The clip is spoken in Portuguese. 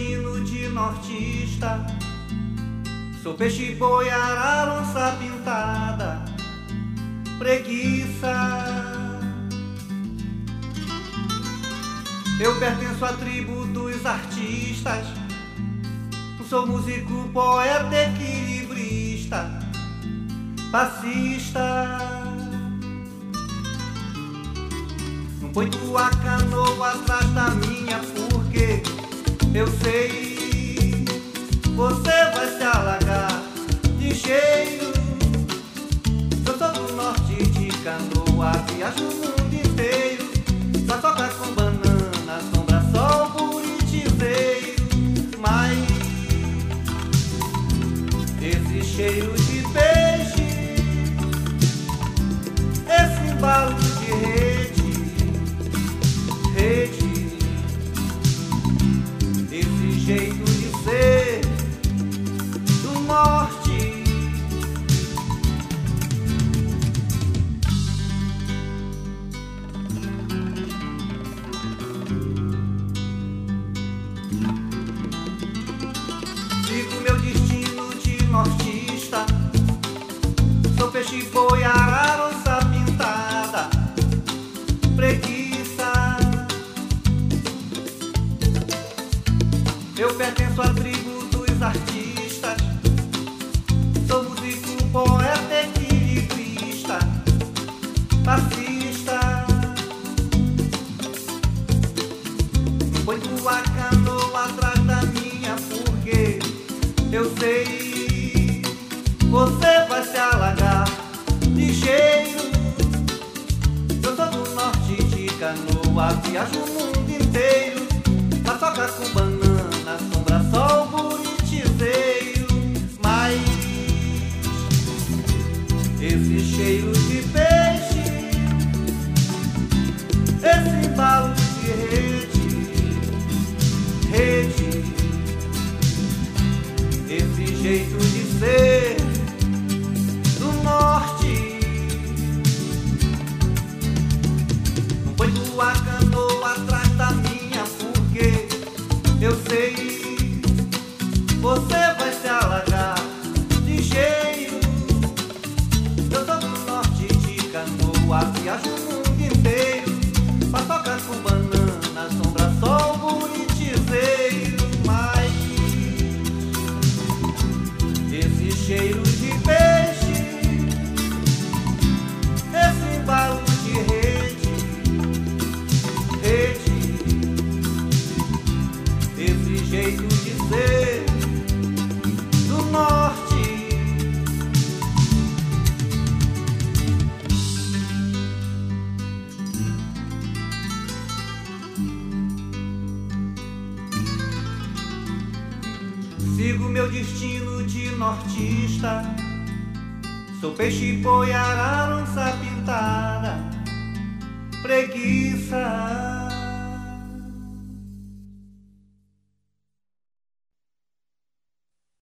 destino de nortista. Sou peixe boi, arara, onça pintada, preguiça. Eu pertenço à tribo dos artistas. Sou músico, poeta, equilibrista, passista. Não põe tua canoa atrás da minha, porque eu sei você vai se alagar de cheiro. Eu sou do norte de canoa, viajo o mundo inteiro, só toca com banana, sombra, sol, buritizeiro. Mas esse cheiro de peixe, esse embalo de rede, esse jeito de ser do norte. Sigo meu destino de nortista. Sou peixe boi, arara, onça pintada, preguiça. Eu pertenço à tribo dos artistas. Sou músico, poeta, equilibrista, passista. Não põe tua canoa atrás da minha, porque eu sei você vai se alagar de cheiro. Eu sou do norte de canoa, viajo o mundo inteiro, pra tocar com banana, sombra, sol, buritizeiro. Mas esse cheiro de peixe, esse embalo de rede, esse jeito de ser do norte. Não põe tua canoa atrás da minha, porque eu sei você vai se alagar de cheiro. Eu sou do norte de canoa, viajo o mundo inteiro, pra tocar com banana, sombra, sol, buritizeiro. Mas esse cheiro de peixe, esse embalo de rede, esse jeito de ser do norte. Sigo meu destino de nortista. Sou peixe boi, arara, onça pintada, preguiça.